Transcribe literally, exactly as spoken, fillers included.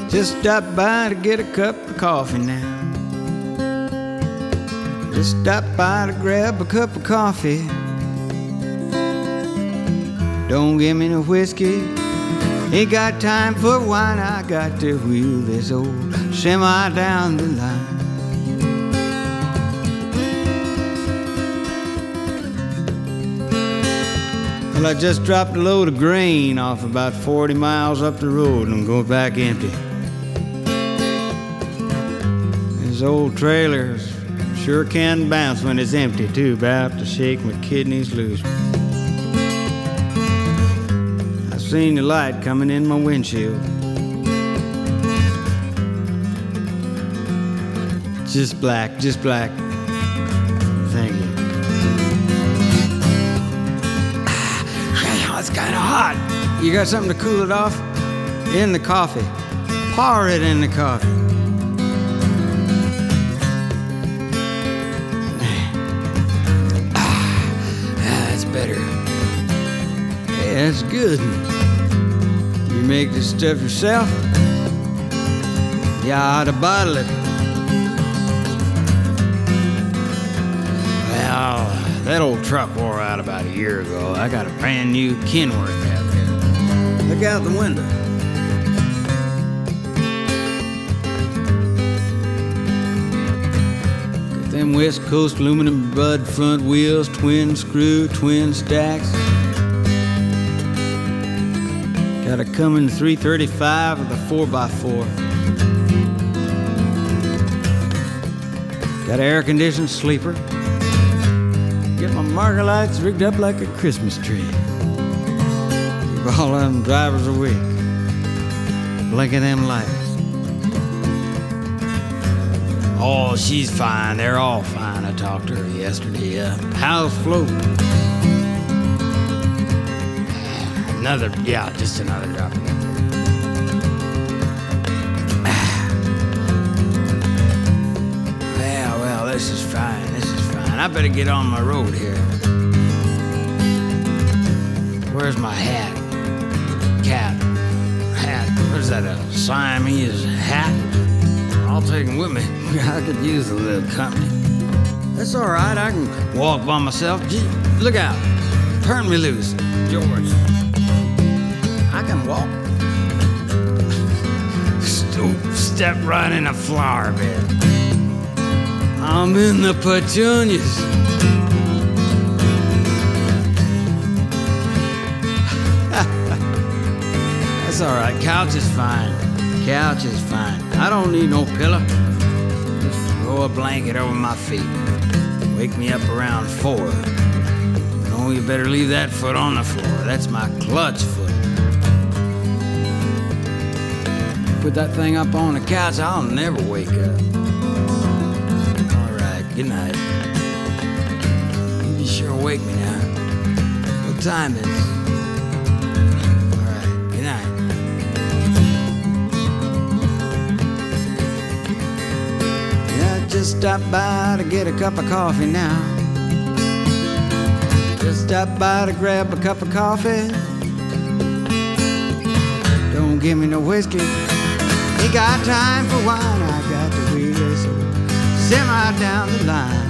Just stopped by to get a cup of coffee now. Just stopped by to grab a cup of coffee. Don't give me no whiskey, ain't got time for wine. I got to wheel this old semi down the line. Well, I just dropped a load of grain off about forty miles up the road and I'm going back empty. This old trailer sure can bounce when it's empty too. About to shake my kidneys loose. Seen the light coming in my windshield. Just black, just black. Thank you. Ah, it's kind of hot. You got something to cool it off? In the coffee. Pour it in the coffee. Ah, that's better. Yeah, that's good. You make this stuff yourself? You ought to bottle it. Well, that old truck wore out about a year ago. I got a brand new Kenworth out there. Look out the window. Got them West Coast aluminum bud front wheels, twin screw, twin stacks. Got a Cummins three thirty-five with a four by four. Got an air-conditioned sleeper. Get my marker lights rigged up like a Christmas tree. Keep all of them drivers awake. Blinking them lights. Oh, she's fine. They're all fine. I talked to her yesterday. Uh, how's float? Another, yeah, just another drop. Well, well, this is fine, this is fine. I better get on my road here. Where's my hat? Cat. Hat. What is that, a Siamese hat? I'll take him with me. I could use a little company. That's all right, I can walk by myself. Gee, look out. Turn me loose, George. I can walk. Step right in a flower bed. I'm in the petunias. That's all right. Couch is fine. Couch is fine. I don't need no pillow. Just throw a blanket over my feet. Wake me up around four. No, you better leave that foot on the floor. That's my clutch foot. Put that thing up on the couch, I'll never wake up. All right, good night. You sure wake me now. What time is it? All right, good night. Yeah, I just stopped by to get a cup of coffee now. Just stopped by to grab a cup of coffee. Don't give me no whiskey. Ain't got time for wine, I got to wheel this old semi down the line.